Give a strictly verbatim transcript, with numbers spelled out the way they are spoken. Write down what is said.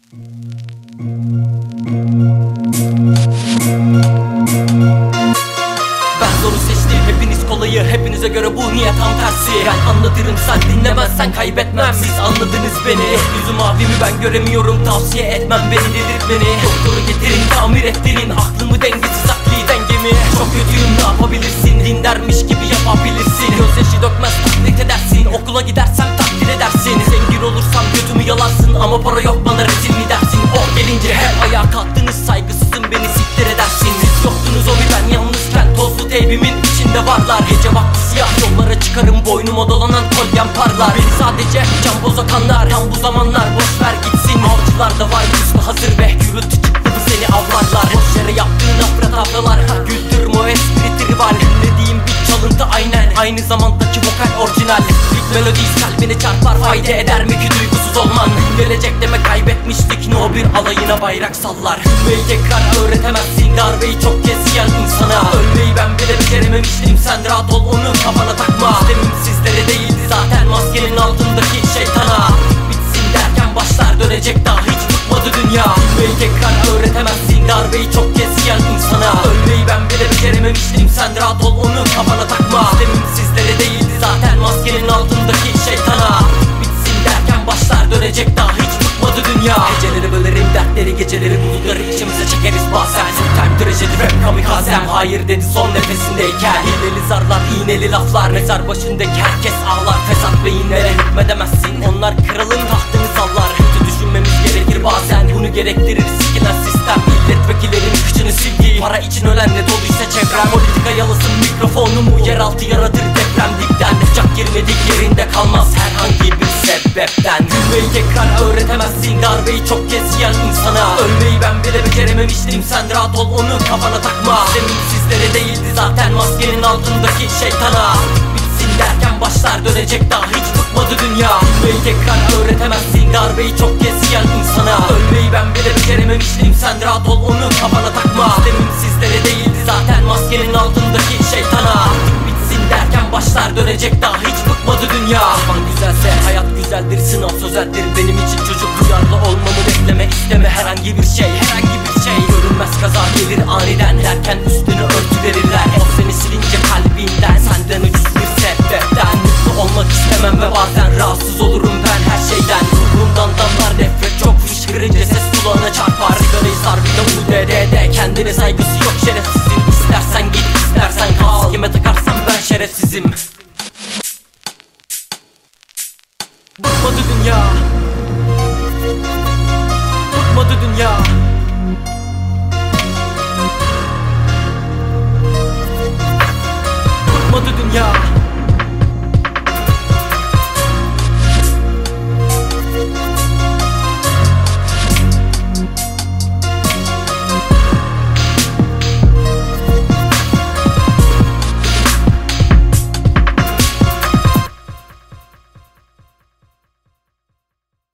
Ben zoru seçtim, hepiniz kolayı, hepinize göre bu niye tam tersi. Ben anlatırım, sen dinlemezsen kaybetmem. Siz anladınız beni, yüzüm abimi ben göremiyorum. Tavsiye etmem beni, delirt beni. Doktoru getirin, tamir ettirin. Aklımı dengesiz, akli dengemi. Çok kötüyüm, ne yapabilirsin? Din dermiş gibi yapabilirsin. Gözyaşı dökmez, taklit edersin. Okula gidersem takdir edersin. Zengin olursam götümü yalarsın. Ama para yok bana rezil mi dersin? O gelince hep ayağa kalktınız, saygısızım beni siktir edersin. Siz yoktunuz o bir ben yalnızken, tozlu teybimin içinde varlar. Gece vakti siyah yollara çıkarım, boynuma dolanan kolyem parlar. Beni sadece can bozakanlar, tam bu zamanlar boş ver gitsin. Avcılar da var üstü hazır ve gürültü çıktı bu seni avlarlar. Boş yere yaptığın afra tavlalar, güldürüm o espri tribal. Dinlediğim bir çalıntı aynen, aynı zamandaki vokal orijinal. İlk melodiyiz kalbine çarpar, fayda eder mi ki duygusuz olman? Gelecek deme kaybetmiştik, no bir alayına bayrak sallar. Gülmeyi tekrar öğretemezsin, darbeyi çok kez yiyen insana. Ölmeyi ben bile becerememiştim, sen rahat ol onu kafana takma. Demim sizlere değildi zaten, maskenin altındaki şeytana. Bitsin derken başlar dönecek, daha hiç tutmadı dünya. Gülmeyi tekrar öğretemezsin, darbeyi çok kez yiyen insana. Ölmeyi ben bile becerememiştim, sen rahat ol onu kafana takma. Demim sizlere değildi zaten, maskenin altındaki şeytana. Bitsin derken başlar dönecek, daha hiç tutmadı dünya. Geceleri bölerim dertleri, geceleri bulutları içimize çekeriz bazen. Time trajedi rap kamikazem, hayır dedi son nefesindeyken. Hileli zarlar, iğneli laflar, mezar başındaki herkes ağlar. Fesat beyinlere hükmedemezsin, onlar kralın tahtını sallar. Kötü düşünmemiz gerekir bazen, bunu gerektirir sikilen sistem. Milletvekillerin kıçını sildiği, para için ölenle doluysa çevrem. Politika yalısın mikrofonumu, yeraltı yaratır deprem dipten. Uçak girmedik yerinde kalmaz herhangi bir sebepten. Gülmeyi tekrar öğretemezsin, darbeyi çok kez yiyen insana. Ölmeyi ben bile becerememiştim, sen rahat ol onu kafana takma. Demin sizlere değildi zaten, maskenin altındaki şeytana. Bitsin derken başlar dönecek, daha hiç tutmadı dünya. Gülmeyi tekrar öğretemezsin, darbeyi çok kez yiyen insana. Ölmeyi ben bile becerememiştim, sen rahat ol onu kafana takma. Demin sizlere değildi zaten, maskenin altındaki şeytana. Bitsin derken başlar dönecek, daha hiç tutmadı dünya. Aman güzelse hayat güzeldir, sınav sözeldir. Benim için çocuk, duyarlı olmamı bekleme, isteme herhangi bir şey, herhangi bir şey. Görünmez kaza gelir aniden, derken üstünü örtü verirler. O seni silince kalbinden, senden ucuz bir sebepten. Mutlu olmak istemem ve bazen rahatsız olurum ben her şeyden. Ruhumdan damlar nefret, çok fışkırınca ses kulağına çarpar. Sigarayı sar bir de U D D'de, kendine saygısı yok şerefsizin. İstersen git, istersen kal, kime takarsan ben şerefsizim. Bıkmadı dünya, bıkmadı dünya. Bıkmadı dünya.